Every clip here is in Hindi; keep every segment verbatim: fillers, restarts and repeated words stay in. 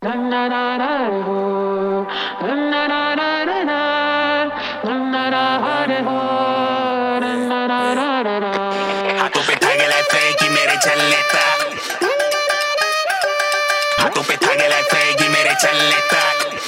हाथों पे था गया फेंकी मेरे चल लेता, हाथों पे था गया फेंकी मेरे चल लेता।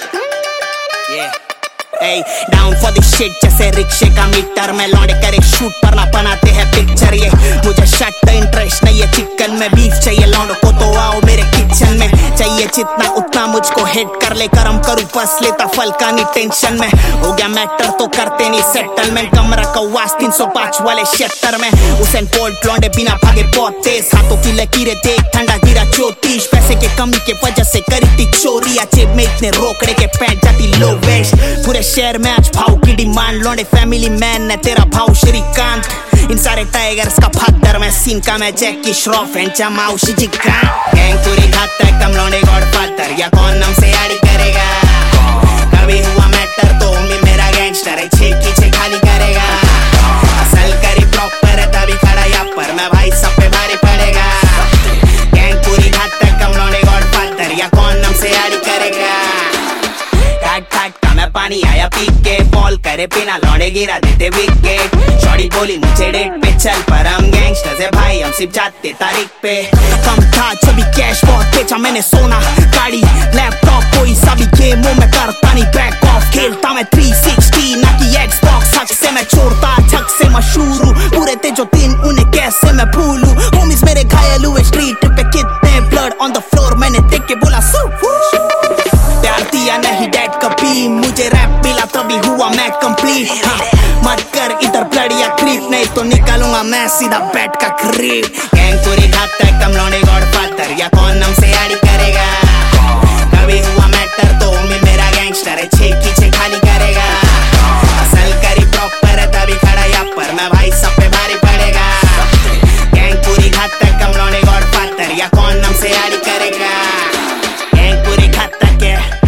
Hey, down for this shit जैसे रिक्शे का मीटर में लौंडे करे शूट पर ना बनाते हैं पिक्चर। ये मुझे शट इंटरेस्ट नहीं है चिकन में, बीफ चाहिए लौंडों को तो आओ मेरे किचन में। चाहिए जितना उतना मुझको हिट कर ले, करम करूँ बस लेता फल का नहीं टेंशन में। हो गया मैटर तो करते नहीं सेटलमेंट, कमरा कवास तीन सौ पाँच वाले शटर में। उसेन बोल्ट लौंडे बिना भागे बहुत तेज, हाथों की लकीरें देख ठंडा गिरा चौतीस। पैसे के कमी के वजह से करी थी चोरी, जेब में इतने रोकड़े के पैंट जाती लो वेस्ट। पूरे शहर में आज भाव की डिमांड, लौंडे फैमिली मैन है तेरा भाव श्रीकांत। इन सारे टाइगर्स का फादर मैं, सीन का मैं जैकी श्रॉफ एंड जमाऊ शिजिकांत। गैंग पूरी खाता है कम लौंडे गॉडफादर, या कौन हमसे यारी करेगा। कभी हुआ मैटर तो मी मेरा गैंगस्टर है, छे की छे खाली करेगा। असल करी प्रॉपर है तभी खड़ा यहाँ पर, मैं भाई सब पे भारी पड़ेगा। गैंग पूरी खाता है कम लौंडे गॉडफादर, या कौन हमसे यारी करेगा। ठाक ठाक का मैं पानी आया पी के, बॉल करे बिना लौंडे गिरा देते विकेट। शॉर्टी बोली मुझे डेट पे चल, पर हम गैंगस्टर्स है भाई, हम सिर्फ जाते तारीख पे। कम था जब भी कैश बहुत बेचा मैंने, सोना गाड़ी लैपटॉप कोई सा भी गेमों में करता नहीं बैक ऑफ। खेलता मैं थ्री सिक्सटी ना कि एक्सबॉक्स, हक से मैं छोड़ता झक से मशहूर हूँ। पूरे थे जो दिन उन्हें कैसे मैं भूलूं। होमीज मेरे घायल हुए स्ट्रीट पे कितने, ब्लड ऑन द फ्लोर मैंने देख के बोला सू। प्यार दिया नहीं डैड कभी, मुझे रैप मिला तभी हुआ मैं कंप्लीट। हाँ, मत कर इधर ब्लड या क्रीप, नहीं तो निकालूंगा मैं सीधा बैट का क्रीप। गैंग पूरी खाता है कम लौंडे गॉडफादर, या कौन हमसे यारी करेगा। कभी हुआ मैटर तो मी मेरा गैंगस्टर है, छे की छे खाली करेगा। असल करी प्रॉपर है तभी खड़ा यहाँ पर, मैं भाई सब पे भारी पड़ेगा। गैंग पूरी खाता है कम लौंडे गॉडफादर, या कौन हमसे यारी करेगा। गैंग पूरी खाता के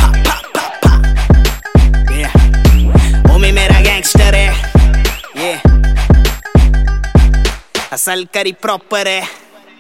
मेरा गैंगस्टर है, ये असल करी प्रॉपर है।